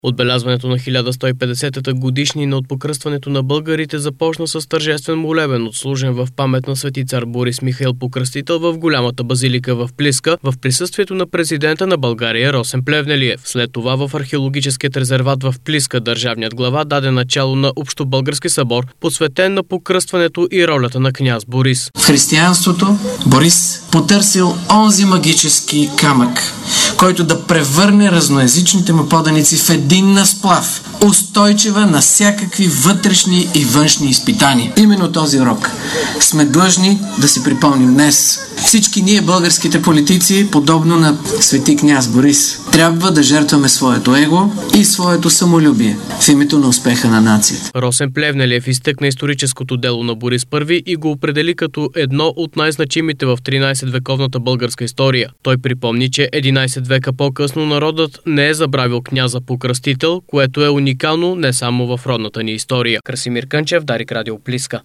Отбелязването на 1150-та годишнина от покръстването на българите започна с тържествен молебен, отслужен в памет на свети цар Борис Михаил Покръстител в голямата базилика в Плиска, в присъствието на президента на България Росен Плевнелиев. След това в археологическият резерват в Плиска държавният глава даде начало на общобългарски събор, посветен на покръстването и ролята на княз Борис. В християнството Борис потърсил онзи магически камък, който да превърне разноезичните му поданици в единна сплав, устойчива на всякакви вътрешни и външни изпитания. Именно този урок сме длъжни да си припомним днес. Всички ние, българските политици, подобно на свети княз Борис, трябва да жертваме своето его и своето самолюбие в името на успеха на нацията. Росен Плевнелиев изтъкна историческото дело на Борис I и го определи като едно от най-значимите в 13-вековната българска история. Той припомни, че 11 века по-късно народът не е забравил княза Покръстител, което е уникално не само в родната ни история. Красимир Кънчев, Дарик Радио Плиска.